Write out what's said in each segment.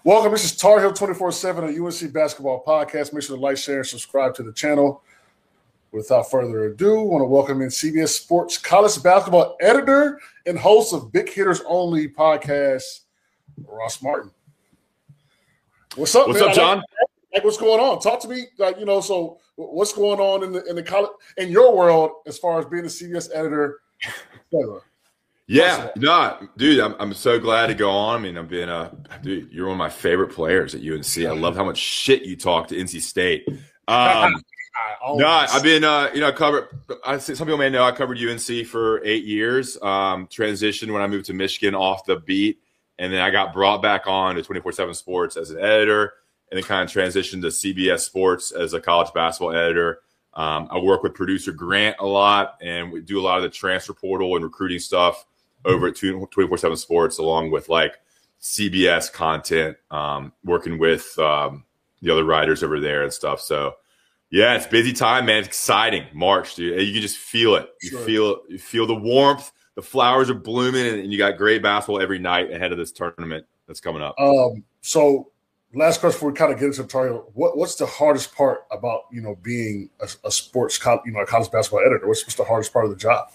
Welcome. This is Tar Heel 24/7, a UNC basketball podcast. Make sure to like, share, and subscribe to the channel. Without further ado, I want to welcome in CBS Sports college basketball editor and host of Big Hitters Only podcast, Ross Martin. What's up, What's man? up, John? Like, what's going on? Talk to me, so what's going on in the college in your world as far as being a CBS editor? Yeah, no, dude, I'm so glad to go on. I mean, I've been dude, you're one of my favorite players at UNC. I love how much shit you talk to NC State. No, I've been, covered. Some people may know I covered UNC for 8 years. Transitioned when I moved to Michigan off the beat, and then I got brought back on to 24/7 Sports as an editor, and then kind of transitioned to CBS Sports as a college basketball editor. I work with producer Grant a lot, and we do a lot of the transfer portal and recruiting stuff over at 24/7 Sports, along with like CBS content, working with the other writers over there and stuff. So yeah, it's busy time, man. It's exciting. March, dude. You can just feel it. You feel the warmth. The flowers are blooming, and you got great basketball every night ahead of this tournament that's coming up. So last question before we kind of get into the Tar, what's the hardest part about being a sports a college basketball editor? What's the hardest part of the job?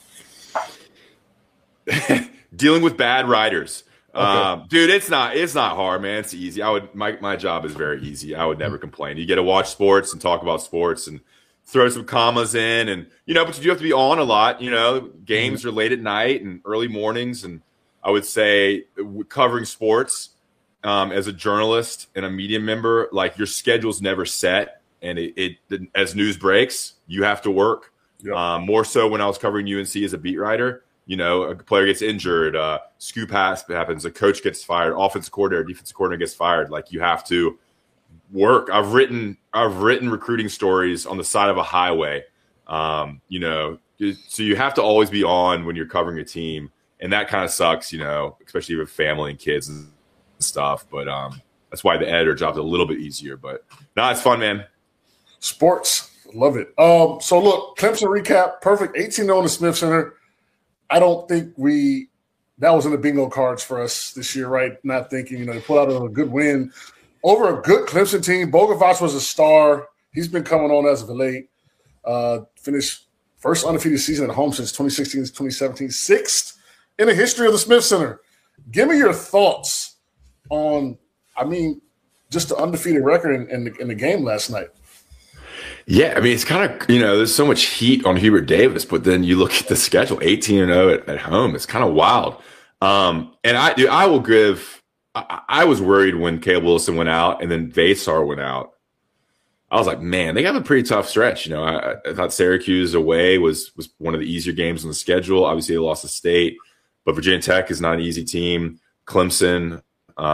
Dealing with bad writers. Okay. Dude, it's not hard, man. It's easy. My job is very easy. I would never complain. You get to watch sports and talk about sports and throw some commas in, and but you do have to be on a lot. Games are late at night and early mornings, and I would say covering sports as a journalist and a media member, like your schedule's never set, and it as news breaks, you have to work. Yep. More so when I was covering UNC as a beat writer. A player gets injured, scoop happens, a coach gets fired, offensive coordinator, defensive coordinator gets fired. Like, you have to work. I've written recruiting stories on the side of a highway. So you have to always be on when you're covering a team, and that kind of sucks, especially with family and kids and stuff. But that's why the editor job's a little bit easier. But it's fun, man. Sports, love it. So look, Clemson recap, perfect 18-0 in the Smith Center. I don't think that was in the bingo cards for us this year, right? Not thinking, they pulled out a good win over a good Clemson team. Bogovac was a star. He's been coming on as of late. Finished first undefeated season at home since 2016 to 2017, sixth in the history of the Smith Center. Give me your thoughts on, just the undefeated record in the game last night. Yeah, it's kind of, there's so much heat on Hubert Davis, but then you look at the schedule, 18-0 at home. It's kind of wild. And I will give – I was worried when Caleb Wilson went out and then Vassar went out. I was like, man, they have a pretty tough stretch. I thought Syracuse away was one of the easier games on the schedule. Obviously, they lost to State, but Virginia Tech is not an easy team. Clemson,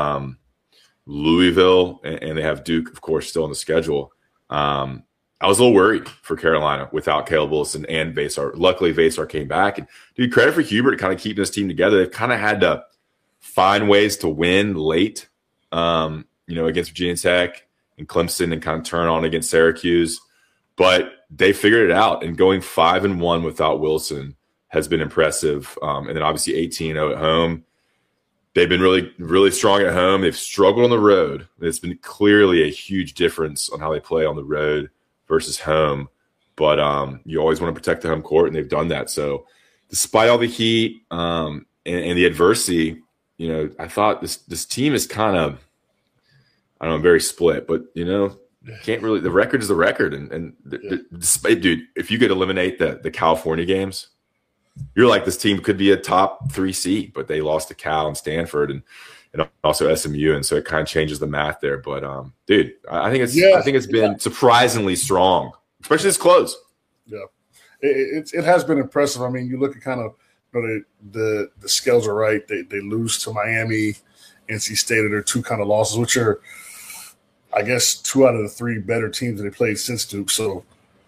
Louisville, and they have Duke, of course, still on the schedule. I was a little worried for Carolina without Caleb Wilson and Vassar. Luckily, Vassar came back. And, dude, credit for Hubert kind of keeping this team together. They've kind of had to find ways to win late, against Virginia Tech and Clemson, and kind of turn on against Syracuse. But they figured it out. And going 5-1 without Wilson has been impressive. And then, obviously, 18-0 at home. They've been really, really strong at home. They've struggled on the road. It's been clearly a huge difference on how they play on the road versus home, but you always want to protect the home court, and they've done that. So despite all the heat and the adversity, I thought this team is kind of, very split, but can't really, the record is the record. Despite, dude, if you could eliminate the California games, you're like, this team could be a top 3 seed, but they lost to Cal and Stanford and also SMU, and so it kind of changes the math there. But dude, I think it's been surprisingly strong, especially this close. Yeah, it has been impressive. You look at kind of the scales are right. They lose to Miami, NC State are their 2 kind of losses, which are, I guess, 2 out of the 3 better teams that they played since Duke. So,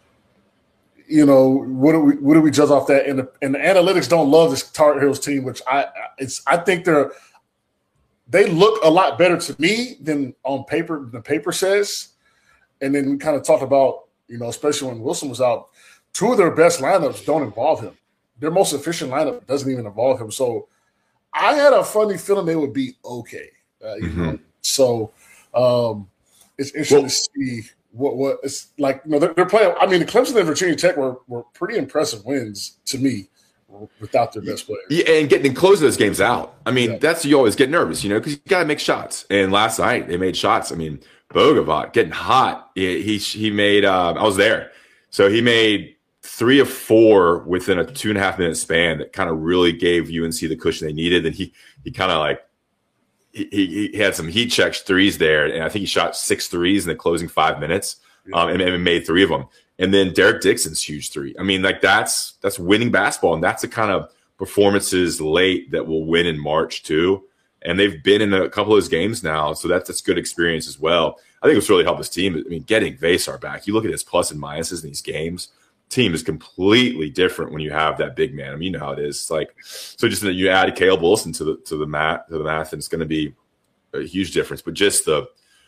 what do we judge off that? And the analytics don't love this Tar Heels team, which I think they look a lot better to me than on paper. The paper says, and then we kind of talked about, especially when Wilson was out, 2 of their best lineups don't involve him. Their most efficient lineup doesn't even involve him. So I had a funny feeling they would be okay. So It's interesting to see what it's like. They're playing. I mean, the Clemson and Virginia Tech were pretty impressive wins to me without their best players. Yeah, and getting close those games out. I mean, that's you always get nervous, because you got to make shots. And last night they made shots. I mean, Bogovac getting hot. He made. I was there, so he made 3 of 4 within a 2.5 minute span. That kind of really gave UNC the cushion they needed. And he kind of like he had some heat check threes there, and I think he shot 6 threes in the closing 5 minutes, and made 3 of them. And then Derek Dixon's huge 3. I mean, like that's winning basketball, and that's the kind of performances late that will win in March too. And they've been in a couple of those games now, so that's good experience as well. I think it's really helped his team. I mean, getting Vesar back, you look at his plus and minuses in these games. Team is completely different when you have that big man. I mean, you know how it is. It's like, so just that you add Caleb Wilson to the math, and it's going to be a huge difference. But just the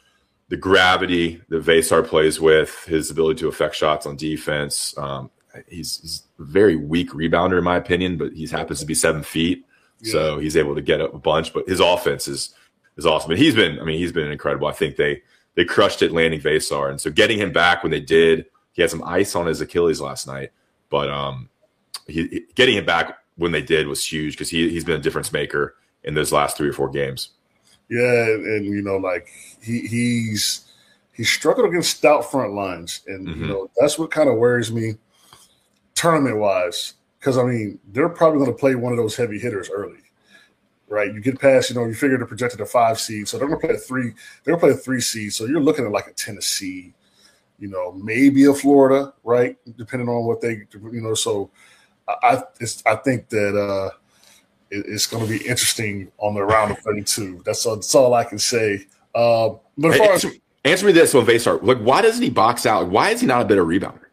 gravity that Vesar plays with, his ability to affect shots on defense. He's a very weak rebounder in my opinion, but he happens to be 7 feet, so he's able to get up a bunch. But his offense is awesome, and he's been incredible. I think they crushed it landing Vesar, and so getting him back when they did. He had some ice on his Achilles last night, but getting him back when they did was huge because he's been a difference maker in those last 3 or 4 games. Yeah, and like he's struggled against stout front lines, and that's what kind of worries me tournament wise, because I mean they're probably going to play one of those heavy hitters early, right? You get past, you figure they're projected a 5 seed, so they're going to play a 3. They're going to play a 3 seed, so you're looking at like a Tennessee. Maybe a Florida, right? Depending on what they, So I think that it's going to be interesting on the round of 32. That's all I can say. But as far as answer me this on Vesar, like why doesn't he box out? Why is he not a better rebounder?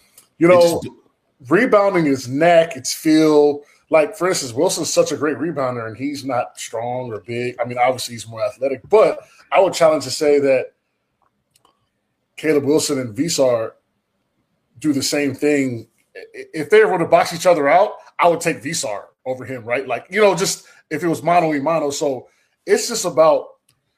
Rebounding is knack. It's feel. Like for instance, Wilson's such a great rebounder, and he's not strong or big. I mean, obviously he's more athletic, but I would challenge to say that Caleb Wilson and Vesar do the same thing. If they were to box each other out, I would take Vesar over him, right? Like, just if it was mano-a-mano. So it's just about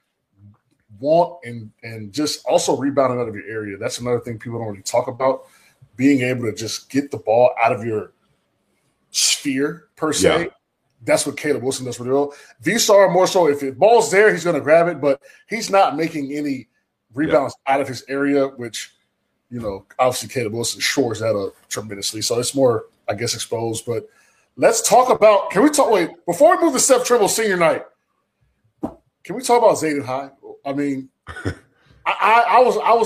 want and just also rebounding out of your area. That's another thing people don't really talk about, being able to just get the ball out of your sphere, per se. Yeah. That's what Caleb Wilson does really well. Vesar more so, if the ball's there, he's going to grab it, but he's not making any rebounds out of his area, which, obviously Caleb Wilson shores that up tremendously. So it's more, I guess, exposed. But let's talk about – before we move to Seth Trimble senior night, can we talk about Zayden High? I mean, I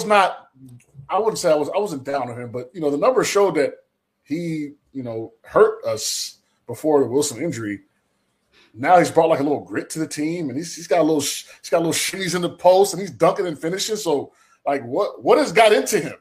wasn't down on him, but, the numbers showed that he, hurt us before the Wilson injury. Now he's brought like a little grit to the team, and he's got a little shimmies in the post, and he's dunking and finishing. So, like, what has got into him?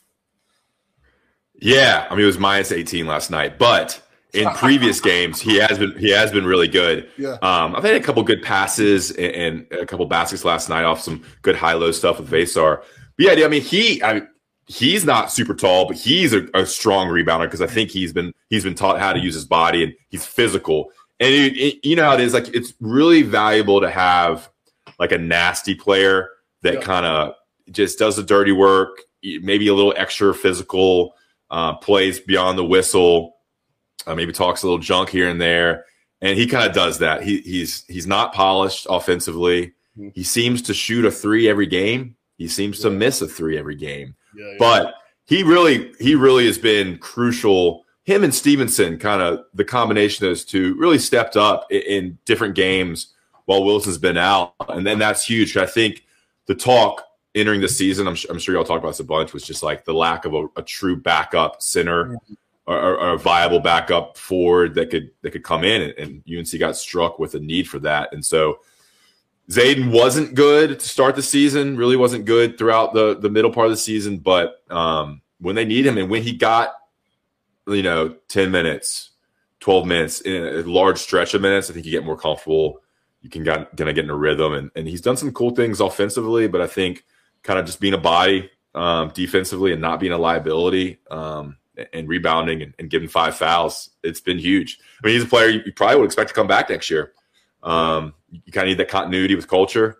Yeah, I mean, it was minus 18 last night, but in previous games he has been really good. Yeah, I've had a couple good passes and a couple baskets last night off some good high-low stuff with Vesar. But yeah, I mean, he's not super tall, but he's a strong rebounder because I think he's been taught how to use his body, and he's physical. And you know how it is, like it's really valuable to have like a nasty player that kind of just does the dirty work, maybe a little extra physical, plays beyond the whistle, maybe talks a little junk here and there. And he kind of does that. He's not polished offensively. Mm-hmm. He seems to shoot a 3 every game. He seems to miss a 3 every game. Yeah. But he really has been crucial. Him and Stevenson, kind of the combination of those two, really stepped up in different games while Wilson's been out. And then that's huge. I think the talk entering the season, I'm sure y'all talk about this a bunch, was just like the lack of a true backup center or a viable backup forward that could come in. And UNC got struck with a need for that. And so Zayden wasn't good to start the season, really wasn't good throughout the middle part of the season. But when they need him and when he got, 10 minutes, 12 minutes in a large stretch of minutes, I think you get more comfortable. You can gonna get in a rhythm, and he's done some cool things offensively, but I think kind of just being a body defensively and not being a liability and rebounding and giving 5 fouls, it's been huge. I mean, he's a player you probably would expect to come back next year. You kind of need that continuity with culture.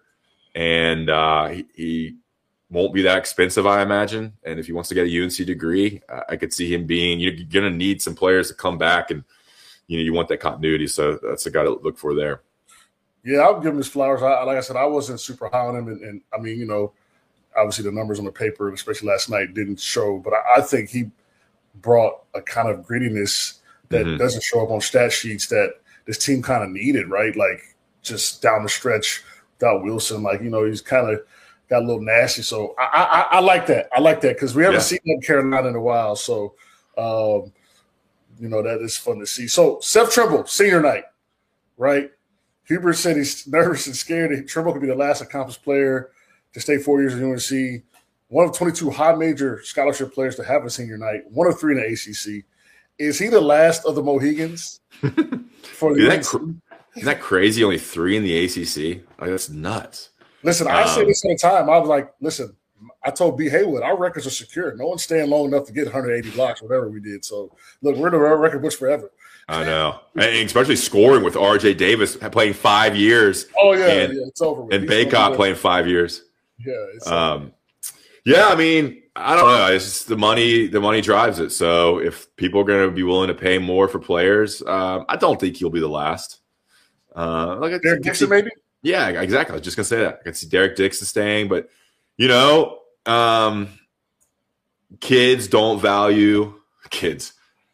and he won't be that expensive, I imagine. And if he wants to get a UNC degree, I could see him being. You're going to need some players to come back, and you want that continuity. So that's the guy to look for there. Yeah, I'll give him his flowers. Like I said, I wasn't super high on him, and I mean, obviously the numbers on the paper, especially last night, didn't show. But I think he brought a kind of grittiness that doesn't show up on stat sheets that this team kind of needed, right? Like just down the stretch without Wilson, he's kind of got a little nasty. So I like that. I like that because we haven't seen that in Carolina in a while. So, that is fun to see. So Seth Trimble, senior night, right? Hubert said he's nervous and scared that Trimble could be the last accomplished player to stay 4 years at UNC. One of 22 high major scholarship players to have a senior night. One of 3 in the ACC. Is he the last of the Mohegans? Isn't that crazy? Only 3 in the ACC? Like, that's nuts. Listen, I say this all the time. I was like, listen, I told B. Haywood, our records are secure. No one's staying long enough to get 180 blocks, whatever we did. So, look, we're in the record books forever. I know. And especially scoring with R.J. Davis playing 5 years. Oh, yeah, it's over with. And Baycott playing 5 years. Yeah, I mean, I don't know. It's just the money drives it. So if people are going to be willing to pay more for players, I don't think he'll be the last. Derek Dixon, maybe? Yeah, exactly. I was just going to say that. I can see Derek Dixon staying, but, kids don't value kids.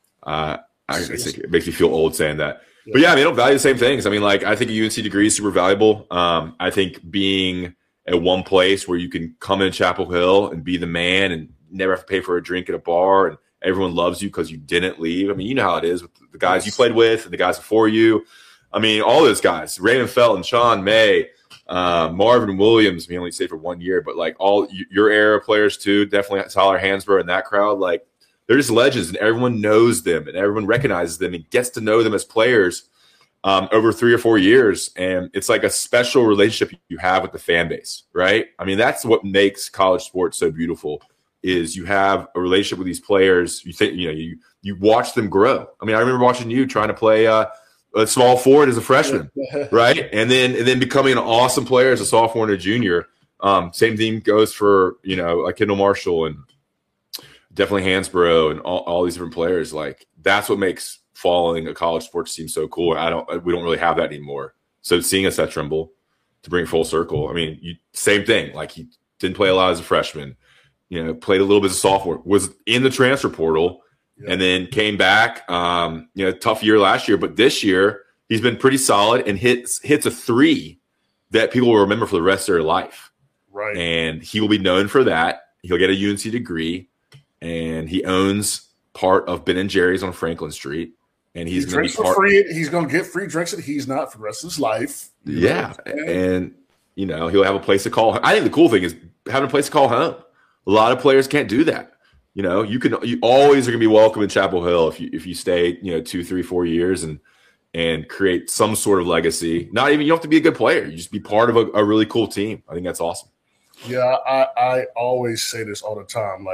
I think it makes me feel old saying that. Yeah. But, they don't value the same things. I mean, I think a UNC degree is super valuable. I think being at one place where you can come in Chapel Hill and be the man and never have to pay for a drink at a bar and everyone loves you because you didn't leave. I mean, you know how it is with the guys you played with and the guys before you. I mean, all those guys, Raymond Felton, Sean May, Marvin Williams, we only stayed for 1 year, but all your era players too, definitely Tyler Hansbrough and that crowd, they're just legends and everyone knows them and everyone recognizes them and gets to know them as players over 3 or 4 years. And it's like a special relationship you have with the fan base, right? I mean, that's what makes college sports so beautiful is you have a relationship with these players. You think, you watch them grow. I mean, I remember watching you trying to play a small forward as a freshman, right? And then becoming an awesome player as a sophomore and a junior. Same thing goes for, like Kendall Marshall and definitely Hansbrough and all these different players. That's what makes following a college sports team so cool. We don't really have that anymore. So seeing a Seth Trimble to bring it full circle, I mean, same thing. He didn't play a lot as a freshman, played a little bit as a sophomore, was in the transfer portal, and then came back. Tough year last year, but this year he's been pretty solid and hits a 3 that people will remember for the rest of their life. Right. And he will be known for that. He'll get a UNC degree, and he owns part of Ben and Jerry's on Franklin Street. And he's going to be free. He's going to get free drinks that he's not for the rest of his life. Yeah, and he'll have a place to call. I think the cool thing is having a place to call home. A lot of players can't do that. You always are going to be welcome in Chapel Hill if you stay 2, 3, 4 years and create some sort of legacy. Not even you don't have to be a good player. You just be part of a really cool team. I think that's awesome. Yeah, I always say this all the time.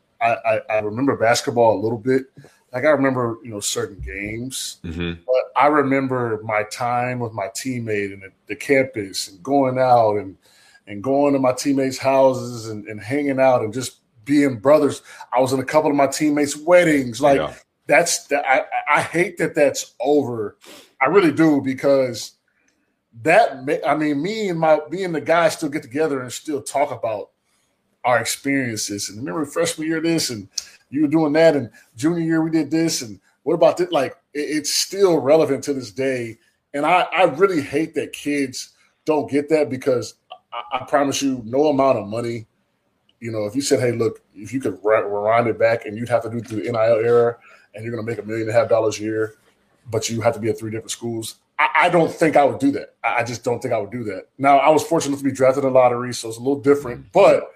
I remember basketball a little bit. I remember, certain games, but I remember my time with my teammate and the campus and going out and going to my teammates' houses and hanging out and just being brothers. I was in a couple of my teammates' weddings. I hate that that's over. I really do, because me and the guys still get together and still talk about our experiences. And remember freshman year this, and you were doing that, and junior year we did this, and what about this? It's still relevant to this day. And I really hate that kids don't get that, because I promise you, no amount of money, if you said, hey, look, if you could rewind it back and you'd have to do through the NIL era and you're going to make $1.5 million a year, but you have to be at 3 different schools, I don't think I would do that. I just don't think I would do that. Now, I was fortunate to be drafted in the lottery, so it's a little different, but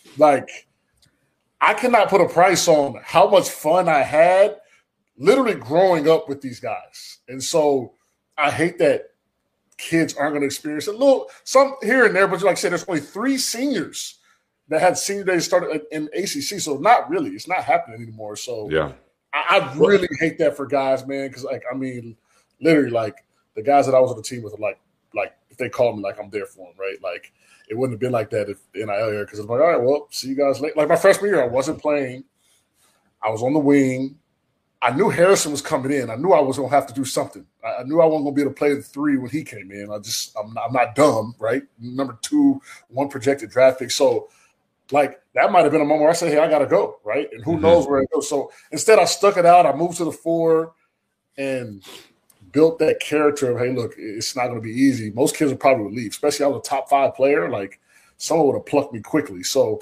I cannot put a price on how much fun I had literally growing up with these guys. And so I hate that kids aren't going to experience some here and there, but like I said, there's only 3 seniors that had senior days started in ACC. So not really, it's not happening anymore. So yeah, I really hate that for guys, man. Cause literally the guys that I was on the team with are like, if they call me, I'm there for them. Right. it wouldn't have been like that if the NIL era, because I'm like, all right, well, see you guys later. Like my freshman year, I wasn't playing. I was on the wing. I knew Harrison was coming in. I knew I was going to have to do something. I knew I wasn't going to be able to play the 3 when he came in. I'm not dumb, right? Number 2, 1 projected draft pick. So, like, that might have been a moment where I said, hey, I got to go, right? And who knows where it goes. So instead, I stuck it out. I moved to the 4 and built that character of, hey, look, it's not going to be easy. Most kids would probably leave, especially I was a top 5 player. Like, someone would have plucked me quickly. So,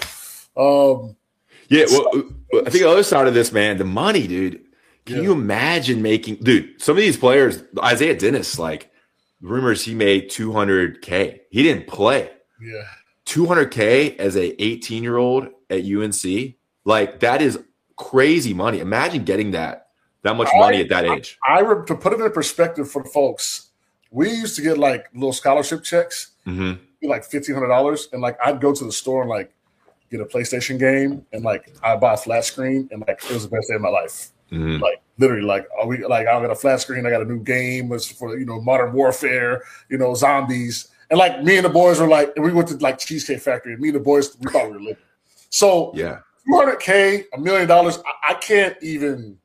yeah, well, I think the other side of this, man, the money, dude. Can you imagine some of these players, Isaiah Dennis, like, rumors he made $200K. He didn't play. Yeah. $200K as a 18-year-old at UNC. Like, that is crazy money. Imagine getting that much money at that age. To put it in perspective for the folks, we used to get like little scholarship checks, like $1,500, and like I'd go to the store and like get a PlayStation game, and like I'd buy a flat screen, and like it was the best day of my life. Like literally, like I got a flat screen, I got a new game was for Modern Warfare, zombies, and like me and the boys were like, and we went to like Cheesecake Factory, and me and the boys we thought we were living. So yeah, $200K, $1 million, I can't even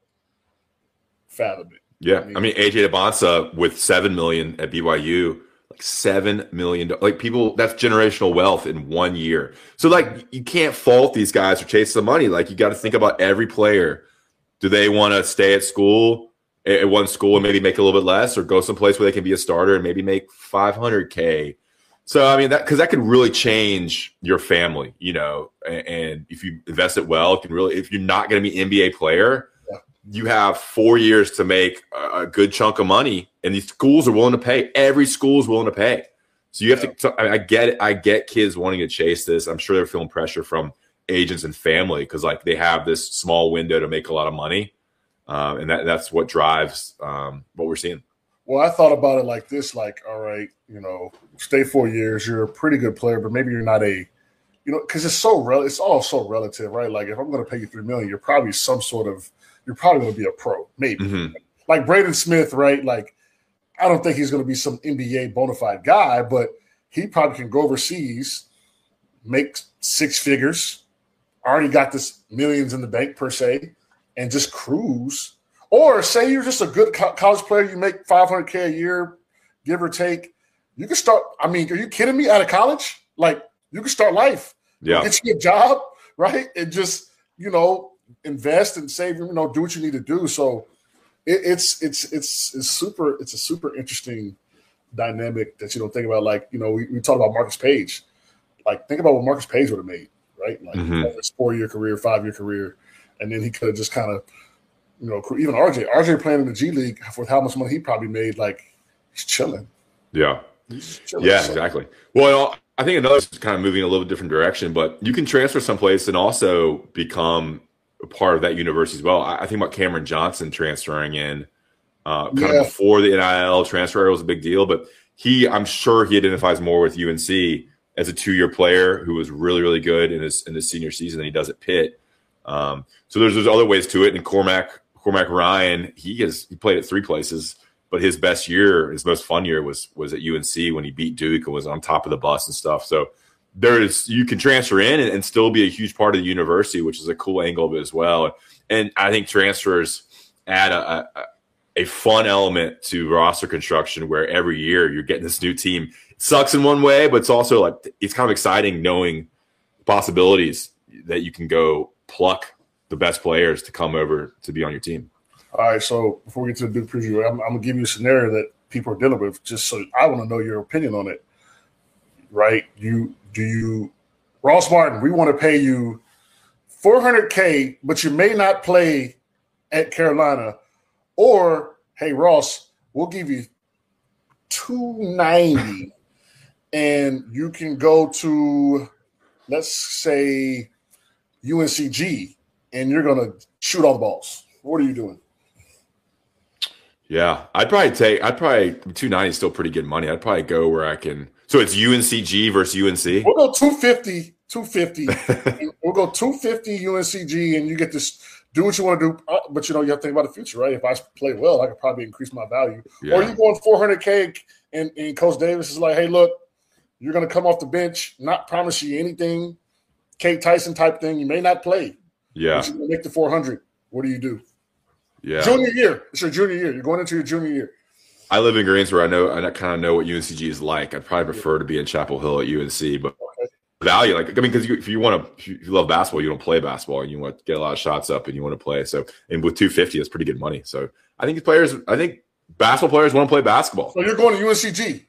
fathom it. Yeah, I mean AJ Debonsa with $7 million at BYU, like $7 million. Like people, that's generational wealth in 1 year. So like you can't fault these guys for chasing the money. Like you got to think about every player. Do they want to stay at one school and maybe make a little bit less, or go someplace where they can be a starter and maybe make $500K? So I mean because that could really change your family, and if you invest it well, it can really. If you're not going to be an NBA player, you have 4 years to make a good chunk of money, and these schools are willing to pay. Every school is willing to pay. So you have to. I get it. I get kids wanting to chase this. I'm sure they're feeling pressure from agents and family because like they have this small window to make a lot of money, and that's what drives what we're seeing. Well, I thought about it like this: like, all right, stay 4 years. You're a pretty good player, but maybe you're not a, because it's all so relative, right? Like if I'm going to pay you $3 million, you're probably you're probably going to be a pro, maybe. Like Braden Smith, right? Like, I don't think he's going to be some NBA bona fide guy, but he probably can go overseas, make 6 figures, already got this millions in the bank per se, and just cruise. Or say you're just a good college player, you make $500K a year, give or take. You can start. I mean, are you kidding me? Out of college, like you can start life. Yeah, get you a job, right, and just invest and save. Do what you need to do. So it's a super interesting dynamic that you don't think about. Like we talk about Marcus Page. Like think about what Marcus Page would have made, right? Like his 4-year career, 5-year career, and then he could have just kind of. Even RJ playing in the G League for how much money he probably made, like he's chilling. Yeah. He's chilling. Yeah, exactly. Well, I think another is kind of moving in a little different direction, but you can transfer someplace and also become a part of that university as well. I think about Cameron Johnson transferring in kind of before the NIL transfer was a big deal, but I'm sure he identifies more with UNC as a 2-year player who was really, really good in his senior season than he does at Pitt. So there's other ways to it. And Cormac Ryan, he played at 3 places, but his most fun year was at UNC when he beat Duke and was on top of the bus and stuff. So you can transfer in and still be a huge part of the university, which is a cool angle of it as well. And I think transfers add a fun element to roster construction where every year you're getting this new team. It sucks in one way, but it's also like it's kind of exciting knowing possibilities that you can go pluck the best players to come over to be on your team. All right, so before we get to the Duke preview, I'm going to give you a scenario that people are dealing with, just so I want to know your opinion on it. Right? Ross Martin, we want to pay you $400K, but you may not play at Carolina. Or, hey, Ross, we'll give you $290, and you can go to, let's say, UNCG, and you're going to shoot all the balls. What are you doing? Yeah, I'd probably 290 is still pretty good money. I'd probably go where I can. So it's UNCG versus UNC. We'll go 250. We'll go 250 UNCG, and you get to do what you want to do. But you have to think about the future, right? If I play well, I could probably increase my value. Yeah. Or you going 400K, and Coach Davis is like, hey, look, You're going to come off the bench, not promise you anything, Kate Tyson type thing. You may not play. Yeah. But you're going to make the 400. What do you do? Yeah. Junior year. It's your junior year. You're going into your junior year. I live in Greensboro. I kind of know what UNCG is like. I'd probably prefer to be in Chapel Hill at UNC, but value, because if you love basketball, you want to play basketball and you want to get a lot of shots up and you want to play. So, and with 250, that's pretty good money. So I think basketball players want to play basketball. So you're going to UNCG.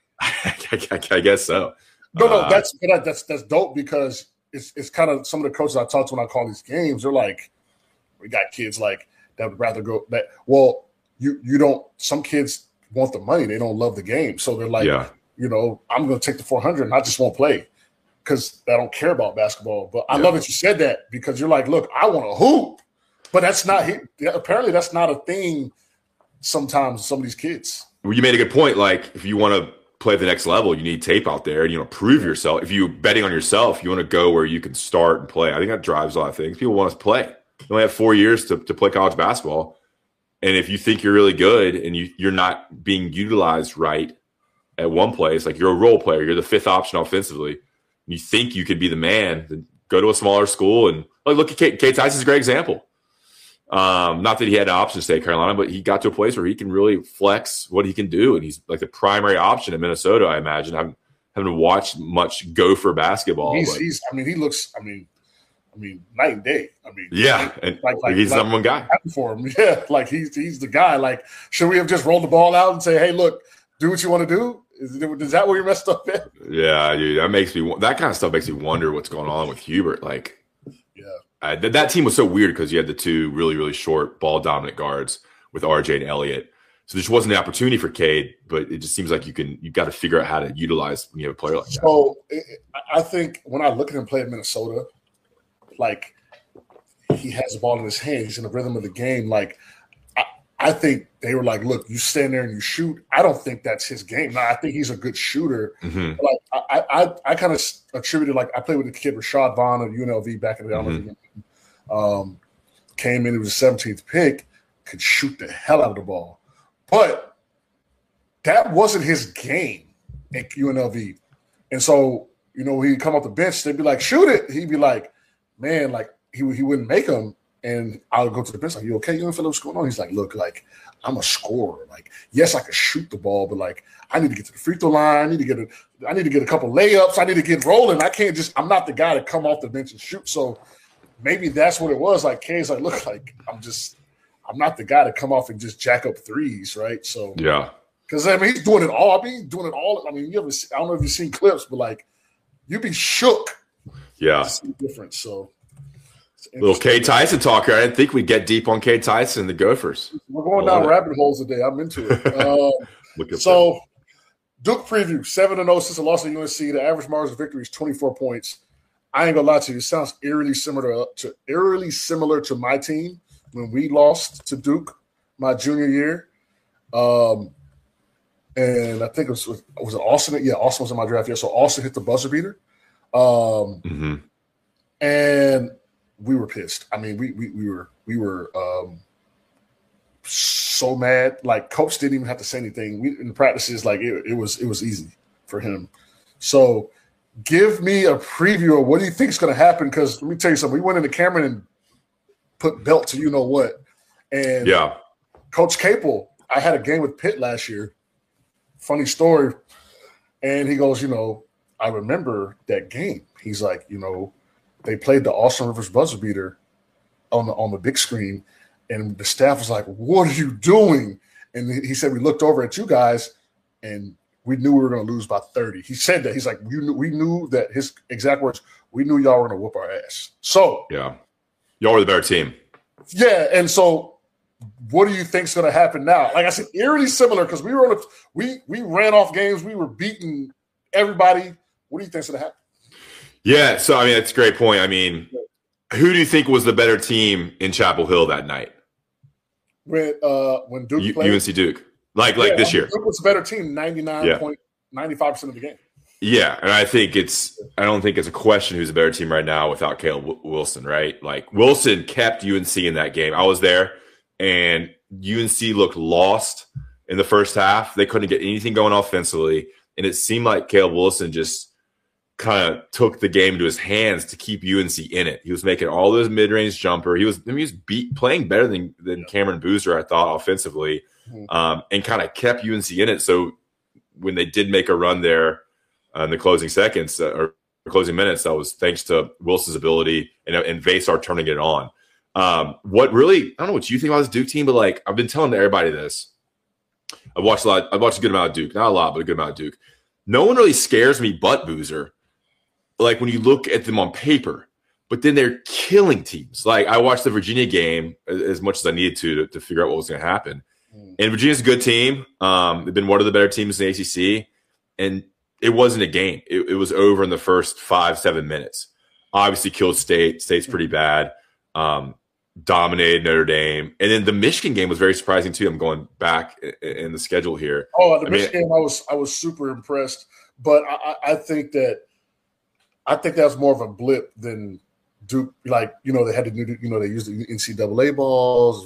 I guess so. No, that's dope because it's kind of some of the coaches I talk to when I call these games. They're like, we got kids like that would rather go that. Well, you don't. Some kids want the money; they don't love the game, so they're like, I'm going to take the 400 and I just won't play because I don't care about basketball. But I love that you said that because you're like, look, I want to hoop, but that's not. Apparently, that's not a thing. Sometimes some of these kids. Well, you made a good point. Like, if you want to play the next level, you need tape out there and, prove yourself. If you're betting on yourself, you want to go where you can start and play. I think that drives a lot of things. People want to play. You only have 4 years to play college basketball. And if you think you're really good and you're not being utilized right at one place, like you're a role player, you're the fifth option offensively, and you think you could be the man, then go to a smaller school. And look at Kate Tyson's a great example. Not that he had an option to stay at Carolina, but he got to a place where he can really flex what he can do. And he's like the primary option in Minnesota, I imagine. I haven't watched much Gopher basketball. He looks night and day. Yeah. And he's the number one guy. For him. Yeah. Like he's the guy. Like, should we have just rolled the ball out and say, hey, look, do what you want to do? Is that where you messed up at? Yeah, dude. That kind of stuff makes me wonder what's going on with Hubert. Like, that team was so weird because you had the two really, really short ball dominant guards with RJ and Elliott. So there just wasn't the opportunity for Cade, but it just seems like you've got to figure out how to utilize when you have a player like that. So I think when I look at him play at Minnesota, like he has the ball in his hand, he's in the rhythm of the game. Like I think they were like, look, you stand there and you shoot. I don't think that's his game. Now I think he's a good shooter. Mm-hmm. But like I kind of attributed, like I played with the kid Rashad Vaughn of UNLV back in the day. Came in, it was the 17th pick, could shoot the hell out of the ball. But that wasn't his game at UNLV. And so, he'd come off the bench, they'd be like, shoot it. He'd be like, man, like he wouldn't make them. And I would go to the bench, like, you okay? You don't feel what's going on? He's like, look, like, I'm a scorer. Like, yes, I can shoot the ball, but like I need to get to the free throw line. I need to get a couple layups. I need to get rolling. I'm not the guy to come off the bench and shoot. So maybe that's what it was. Like Kay's like, look, like I'm not the guy to come off and just jack up threes, right? So yeah, because he's doing it all. He's doing it all. I don't know if you've seen clips, but like you'd be shook. Yeah, to see the difference. So little Kate Tyson talker. I didn't think we'd get deep on Kate Tyson and the Gophers. We're going down rabbit holes today. I'm into it. So Duke preview 7-0 since the loss of UNC. The average margin of victory is 24 points. I ain't gonna lie to you. It sounds eerily similar to my team when we lost to Duke my junior year. And I think was it Austin? Yeah, Austin was in my draft year. So Austin hit the buzzer beater. And we were pissed. I mean, we were so mad. Like coach didn't even have to say anything. In the practices, like it was easy for him. So give me a preview of what do you think is going to happen? Because let me tell you something. We went into Cameron and put belt to you know what. And Coach Capel, I had a game with Pitt last year. Funny story. And he goes, I remember that game. He's like, they played the Austin Rivers buzzer beater on the big screen. And the staff was like, what are you doing? And he said, we looked over at you guys and we knew we were going to lose by 30. He said that. He's like, we knew that his exact words, we knew y'all were going to whoop our ass. So, yeah, y'all were the better team. Yeah. And so what do you think's going to happen now? Like I said, eerily similar because we were we ran off games. We were beating everybody. What do you think's going to happen? Yeah. So, I mean, that's a great point. I mean, who do you think was the better team in Chapel Hill that night? When Duke played? UNC Duke. Like this year. Duke was a better team 99.95% of the game. Yeah, and I don't think it's a question who's a better team right now without Caleb Wilson, right? Like Wilson kept UNC in that game. I was there, and UNC looked lost in the first half. They couldn't get anything going offensively, and it seemed like Caleb Wilson just kind of took the game into his hands to keep UNC in it. He was making all those mid-range jumper. He was playing better than Cameron Boozer, I thought, offensively, and kind of kept UNC in it. So when they did make a run there in the closing seconds or closing minutes, that was thanks to Wilson's ability and Vasar turning it on. What really, I don't know what you think about this Duke team, but like I've been telling everybody this. I've watched a good amount of Duke, not a lot, but a good amount of Duke. No one really scares me but Boozer. Like when you look at them on paper, but then they're killing teams. Like I watched the Virginia game as much as I needed to figure out what was going to happen. And Virginia's a good team. They've been one of the better teams in the ACC, and it wasn't a game. It was over in the first 5-7 minutes. Obviously killed State. State's pretty bad. Dominated Notre Dame. And then the Michigan game was very surprising too. I'm going back in the schedule here. Oh, Michigan game, I was super impressed. But I think that was more of a blip than Duke. Like, they had to do, they used the NCAA balls.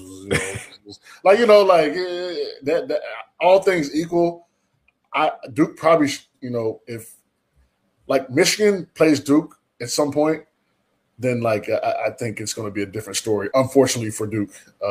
That all things equal, Duke probably, if like Michigan plays Duke at some point, then like I think it's going to be a different story, unfortunately for Duke.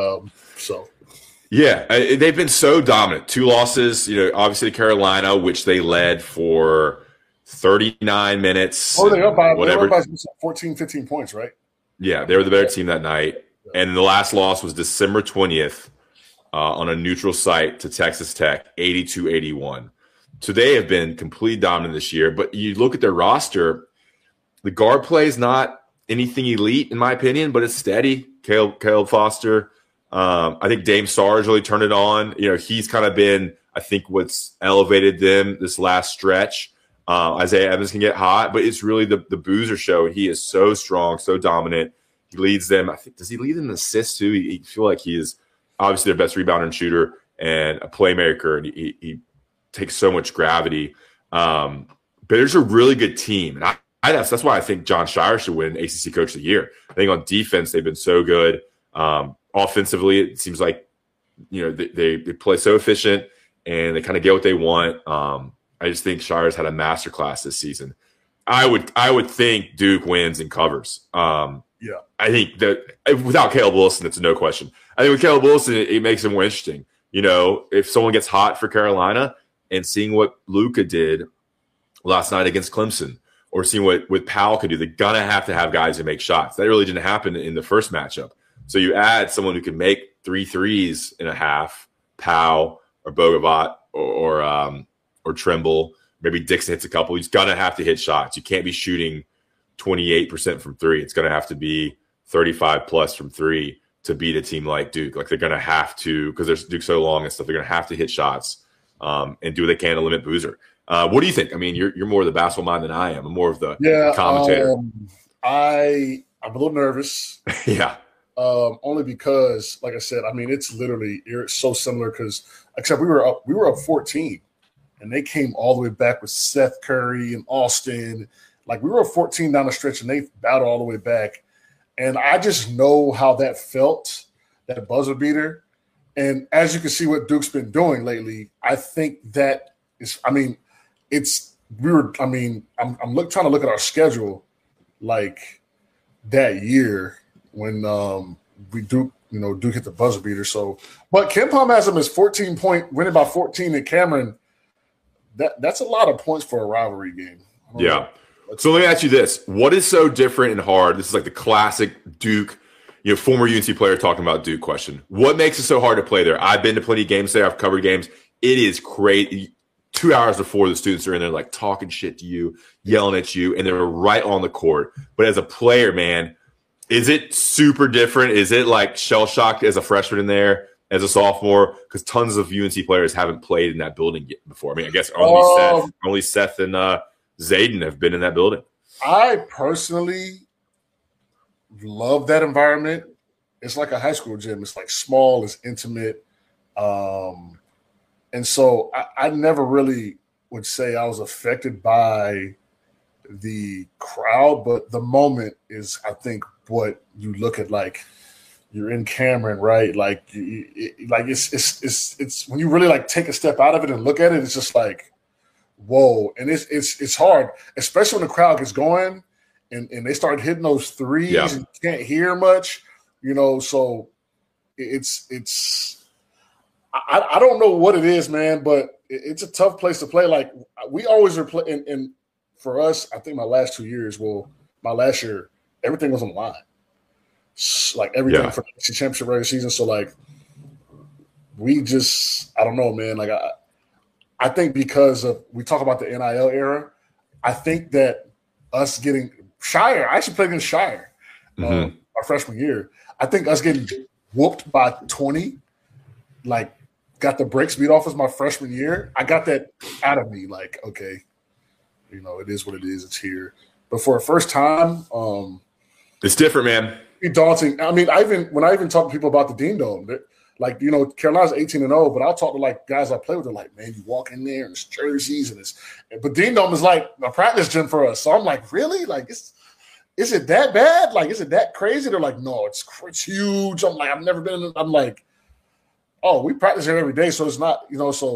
Yeah, they've been so dominant. 2 losses, obviously to Carolina, which they led for 39 minutes. Oh, they're up by 14, 15 points, right? Yeah, they were the better team that night. And the last loss was December 20th on a neutral site to Texas Tech, 82-81. So they have been completely dominant this year. But you look at their roster, the guard play is not anything elite, in my opinion, but it's steady. Caleb Foster. I think Dame Sarge really turned it on. He's kind of been, I think, what's elevated them this last stretch. Isaiah Evans can get hot, but it's really the Boozer show. He is so strong, so dominant. He leads them. I think, does he lead them in assists too? I feel like he is obviously their best rebounder and shooter and a playmaker, and he takes so much gravity. But there's a really good team, and that's why I think John Shire should win ACC Coach of the Year. I think on defense they've been so good. Offensively, it seems like they play so efficient and they kind of get what they want. I just think Shire's had a masterclass this season. I would think Duke wins and covers. Yeah, I think that without Caleb Wilson, it's no question. I think with Caleb Wilson, it makes it more interesting. If someone gets hot for Carolina and seeing what Luka did last night against Clemson, or seeing what Powell could do, they're gonna have to have guys who make shots. That really didn't happen in the first matchup. So you add someone who can make 3 threes in a half, Powell or Bogavat or Trimble. Maybe Dixon hits a couple. He's gonna have to hit shots. You can't be shooting 28% from 3. It's gonna have to be 35 plus from 3 to beat a team like Duke. Like they're gonna have to, because there's Duke so long and stuff. They're gonna have to hit shots and do what they can to limit Boozer. What do you think? I mean, you're more of the basketball mind than I am. I'm more of the commentator. I'm a little nervous. Yeah. Only because, like I said, I mean, it's so similar because except we were up 14, and they came all the way back with Seth Curry and Austin. Like we were up 14 down the stretch, and they battled all the way back. And I just know how that felt, that buzzer beater. And as you can see, what Duke's been doing lately, I think that is. I mean, I'm trying to look at our schedule, like that year when Duke hit the buzzer beater. So, but KenPom has him as 14-point winning by 14 at Cameron. That's a lot of points for a rivalry game. Yeah. So let me ask you this: what is so different and hard? This is like the classic Duke, former UNC player talking about Duke question. What makes it so hard to play there? I've been to plenty of games there. I've covered games. It is great. 2 hours before the students are in there, like talking shit to you, yelling at you, and they're right on the court. But as a player, man, is it super different? Is it like shell shocked as a freshman in there, as a sophomore? Because tons of UNC players haven't played in that building yet before. I mean, I guess only Seth and Zayden have been in that building. I personally love that environment. It's like a high school gym. It's like small, it's intimate. And so I never really would say I was affected by the crowd, but the moment is, I think, what you look at, like you're in Cameron, right? Like, it's when you really like take a step out of it and look at it, it's just like, whoa. And it's hard, especially when the crowd gets going and they start hitting those threes and you can't hear much, so I don't know what it is, man, but it's a tough place to play. Like we always are playing, and for us, I think my last year, everything was on the line. Like everything for the championship regular season. So like we just, I don't know, man. Like I think because we talk about the NIL era, I think that us getting Shire, I actually played against Shire our freshman year. I think us getting whooped by 20, like got the brakes beat off us my freshman year. I got that out of me. Like, okay, it is what it is. It's here. But for a first time, it's different, man. It's daunting. I mean, when I talk to people about the Dean Dome, like, Carolina's 18-0, but I'll talk to like guys I play with. They're like, man, you walk in there and it's jerseys but Dean Dome is like a practice gym for us. So I'm like, really? Like, is it that bad? Like, is it that crazy? They're like, no, it's huge. I'm like, I've never been in it. I'm like, oh, we practice here every day. So it's not,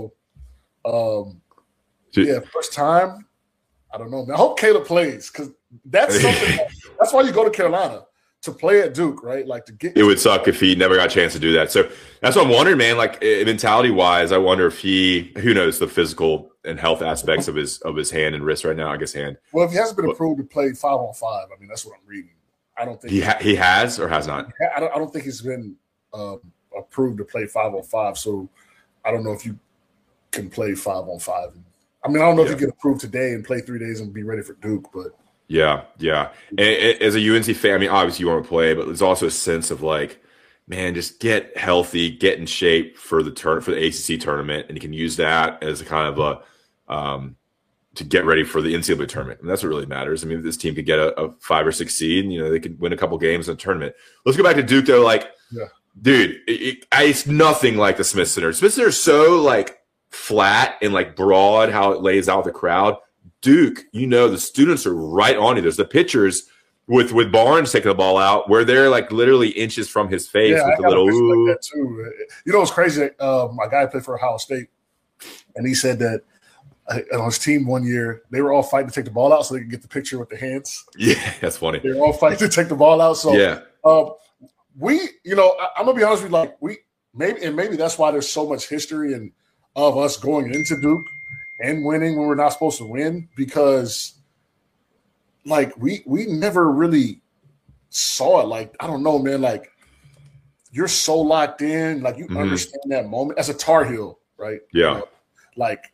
first time. I don't know, man. I hope Caleb plays because that's something. That's why you go to Carolina to play at Duke, right? Like to get. It would suck if he never got a chance to do that. So that's what I'm wondering, man. Like mentality wise, I wonder if who knows the physical and health aspects of his hand and wrist right now. I guess hand. Well, if he hasn't been approved to play 5-on-5, I mean that's what I'm reading. I don't think he has or has not. I don't think he's been approved to play 5-on-5. So I don't know if you can play 5-on-5. I mean, I don't know if you get approved today and play 3 days and be ready for Duke, but yeah. And as a UNC fan, I mean, obviously you want to play, but there's also a sense of like, man, just get healthy, get in shape for the ACC tournament, and you can use that as a kind of to get ready for the NCAA tournament. And that's what really matters. I mean, if this team could get a 5 or 6 seed, and, they could win a couple games in the tournament. Let's go back to Duke though. Like, dude, it's nothing like the Smith Center. Smith Center is so like flat and like broad how it lays out the crowd. Duke, the students are right on you. There's the pictures with Barnes taking the ball out where they're like literally inches from his face with the little like that too. It's crazy. My guy played for Ohio State, and he said that on his team one year they were all fighting to take the ball out so they could get the picture with the hands. Yeah, that's funny. They were all fighting to take the ball out. So we, I'm gonna be honest with you, like maybe that's why there's so much history and of us going into Duke and winning when we're not supposed to win, because like we never really saw it. Like, I don't know, man, like you're so locked in, like you understand that moment as a Tar Heel, right? Yeah. Like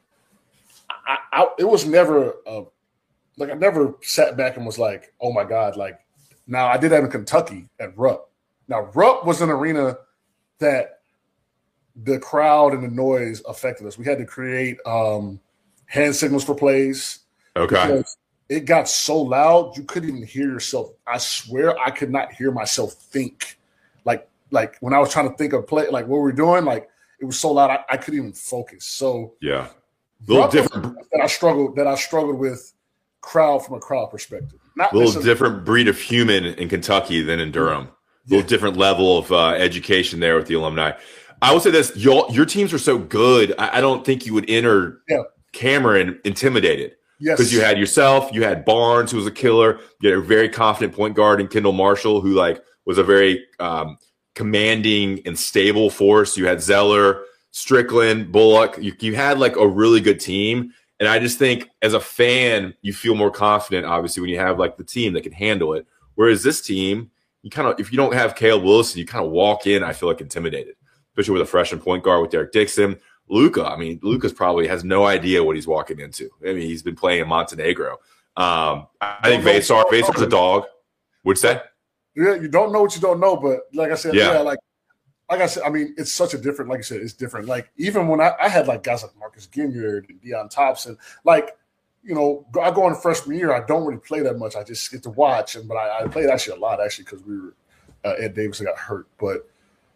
it was never like I never sat back and was like, oh my God, like now I did that in Kentucky at Rupp. Now Rupp was an arena that the crowd and the noise affected us. We had to create hand signals for plays. Okay. It got so loud you couldn't even hear yourself. I swear I could not hear myself think. Like when I was trying to think of play, like what we're doing, like it was so loud I couldn't even focus. So yeah, a little different that I struggled with crowd from a crowd perspective. Not a little different breed of human in Kentucky than in Durham. A little different level of education there with the alumni. I will say this: your teams are so good. I don't think you would enter Cameron intimidated. Yes, because you had yourself, you had Barnes, who was a killer. You had a very confident point guard in Kendall Marshall, who was a very commanding and stable force. You had Zeller, Strickland, Bullock. You had a really good team. And I just think as a fan, you feel more confident, obviously, when you have the team that can handle it. Whereas this team, if you don't have Caleb Wilson, you kind of walk in, I feel intimidated, especially with a freshman point guard with Derek Dixon. Luka's probably has no idea what he's walking into. I mean, he's been playing in Montenegro. I think Vasar's a dog. What'd you say? Yeah, you don't know what you don't know, but like I said, like I said, I mean, it's such a different, like you said, it's different. Like even when I had guys like Marcus Ginyard and Deion Thompson, I go in freshman year, I don't really play that much. I just get to watch, but I played actually a lot because we were Ed Davis got hurt. But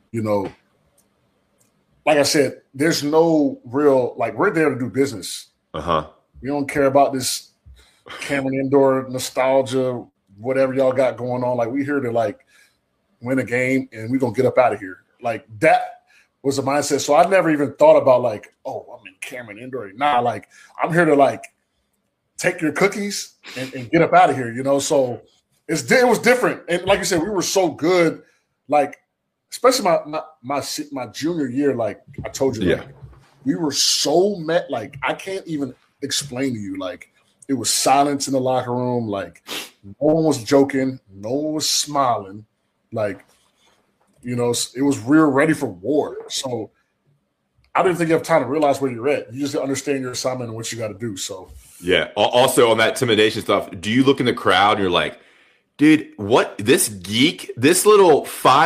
like I said, there's no real we're there to do business. We don't care about this Cameron Indoor nostalgia, whatever y'all got going on. We here to win a game, and we're gonna get up out of here. Like that. was the mindset. So I never even thought about like, oh, I'm in Cameron Indoor. Nah, like I'm here to like take your cookies and get up out of here, you know? So it was different. And like you said, we were so good, like, especially my junior year, like I told you, like, we were so like I can't even explain to you, like it was silence in the locker room, like no one was joking, no one was smiling, like, you know, it was real ready for war. So I didn't think you have time to realize where you're at. You just understand your assignment and what you got to do. So yeah. Also on that intimidation stuff, do you look in the crowd and you're like, dude, what this geek, this little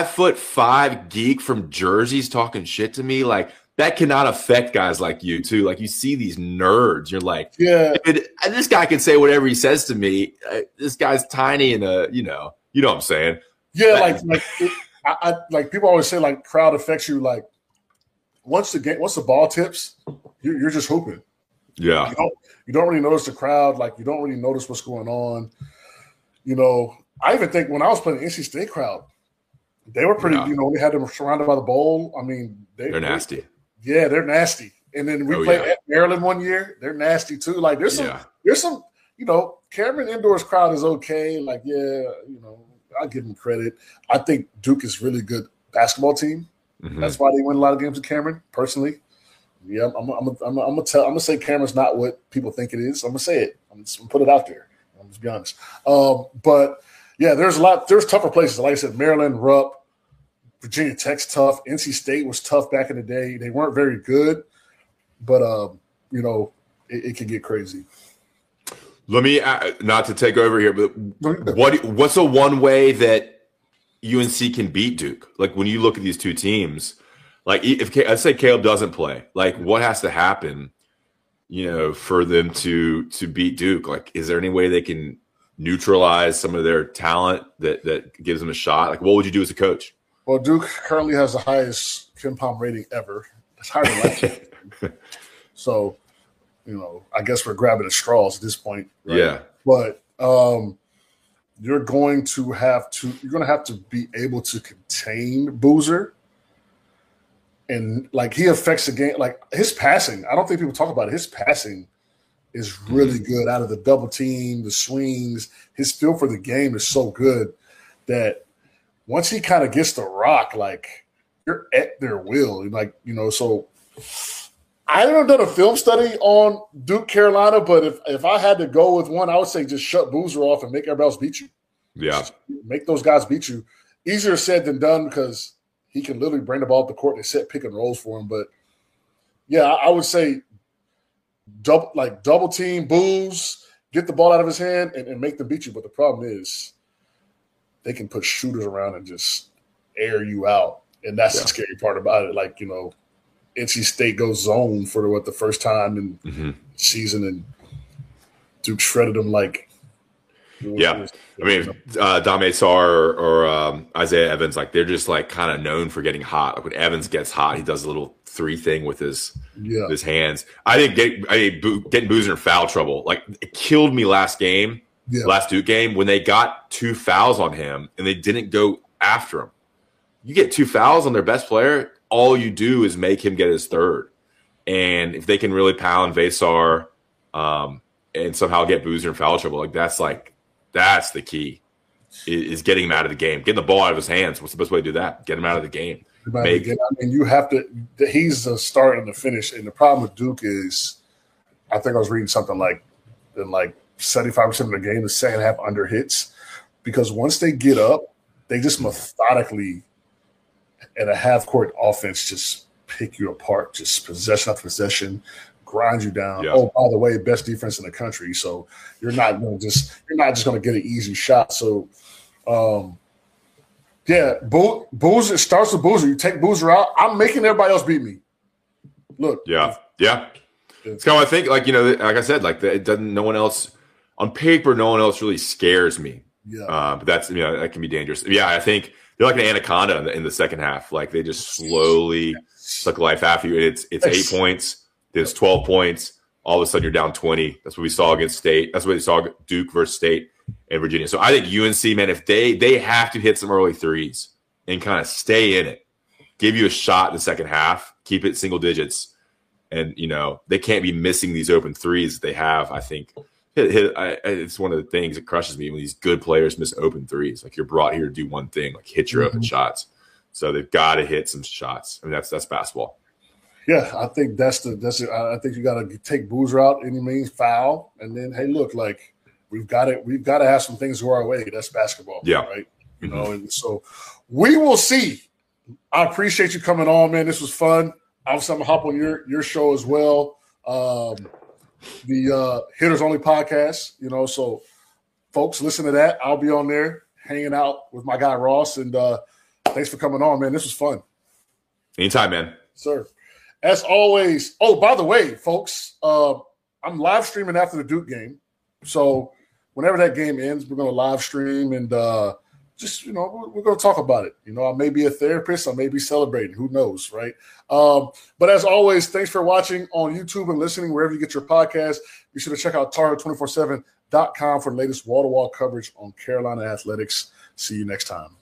5'5" geek from Jersey's talking shit to me? Like that cannot affect guys like you too. Like you see these nerds, you're like, yeah, this guy can say whatever he says to me. This guy's tiny and you know what I'm saying? Yeah, I like people always say like crowd affects you. Like once the ball tips, you're just hooping. Yeah, you don't really notice the crowd. Like you don't really notice what's going on. You know, I even think when I was playing the NC State crowd, they were pretty. You know, we had them surrounded by the bowl. I mean, they're nasty. They're nasty. And then we played at Maryland one year. They're nasty too. Like there's some. You know, Cameron Indoors crowd is okay. Like you know. I'll give them credit. I think Duke is really good basketball team. Mm-hmm. That's why they win a lot of games with Cameron. Personally, yeah, I'm gonna say Cameron's not what people think it is. I'm gonna say it. I'm just gonna put it out there. I'm just be honest. But yeah, there's tougher places. Like I said, Maryland, Rupp, Virginia Tech's tough. NC State was tough back in the day. They weren't very good, but you know, it can get crazy. Let me not to take over here, but what's the one way that UNC can beat Duke? Like when you look at these two teams, like if let's say Caleb doesn't play, like what has to happen, you know, for them to beat Duke? Like, is there any way they can neutralize some of their talent that gives them a shot? Like, what would you do as a coach? Well, Duke currently has the highest KenPom rating ever. It's higher than last year. So. You know, I guess we're grabbing at straws at this point. Right? Yeah. But you're going to have to be able to contain Boozer. And like he affects the game, like his passing. I don't think people talk about it. His passing is really good out of the double team, the swings. His feel for the game is so good that once he kind of gets the rock, like you're at their will. Like, you know, so I haven't done a film study on Duke Carolina, but if I had to go with one, I would say just shut Boozer off and make everybody else beat you. Yeah. Just make those guys beat you. Easier said than done because he can literally bring the ball up the court and set pick and rolls for him. But, yeah, I would say double team, Booze, get the ball out of his hand and make them beat you. But the problem is they can put shooters around and just air you out. And that's the scary part about it. Like, you know, NC State goes zone for the first time in the season, and Duke shredded them like. I mean, Dame Sarr or Isaiah Evans, like they're just like kind of known for getting hot. Like when Evans gets hot, he does a little 3 thing with his hands. I think getting Boozer in foul trouble, like it killed me last Duke game when they got 2 fouls on him and they didn't go after him. You get 2 fouls on their best player, all you do is make him get his 3rd. And if they can really pound Vesar and somehow get Boozer in foul trouble, that's the key is getting him out of the game, getting the ball out of his hands. What's the best way to do that? Get him out of the game. I mean, you have to – he's the start and the finish. And the problem with Duke is I think I was reading something like 75% of the game, the second half under hits, because once they get up, they just methodically – and a half-court offense just pick you apart, just possession after possession, grind you down. Yeah. Oh, by the way, best defense in the country. So you're not just going to get an easy shot. So, Boozer starts with Boozer. You take Boozer out, I'm making everybody else beat me. Look. Yeah. It's kind of what I think. Like, you know, like I said, like it doesn't. No one else on paper. No one else really scares me. Yeah. But that's that can be dangerous. Yeah, I think. They're like an anaconda in the second half. Like they just slowly suck life out of you. It's 8 points. There's 12 points. All of a sudden you're down 20. That's what we saw against State. That's what we saw Duke versus State and Virginia. So I think UNC, man, if they have to hit some early threes and kind of stay in it, give you a shot in the second half, keep it single digits. And, they can't be missing these open threes that they have. I think it's one of the things that crushes me when these good players miss open threes. Like, you're brought here to do one thing, like hit your open shots. So they've got to hit some shots. I mean, that's basketball. Yeah, I think that's it. I think you got to take Boozer out any means, foul, and then hey, look, like we've got to have some things go our way. That's basketball, right? And so we will see. I appreciate you coming on, man. This was fun. Obviously, I'm gonna hop on your show as well. The Hitters Only podcast, so folks, listen to that. I'll be on there hanging out with my guy Ross, and thanks for coming on, man. This was fun. Anytime, man. Sir. As always. Oh, by the way, folks, I'm live streaming after the Duke game. So whenever that game ends, we're going to live stream and we're going to talk about it. I may be a therapist. I may be celebrating. Who knows, right? But as always, thanks for watching on YouTube and listening wherever you get your podcast. Be sure to check out TarHeart247.com for the latest wall-to-wall coverage on Carolina athletics. See you next time.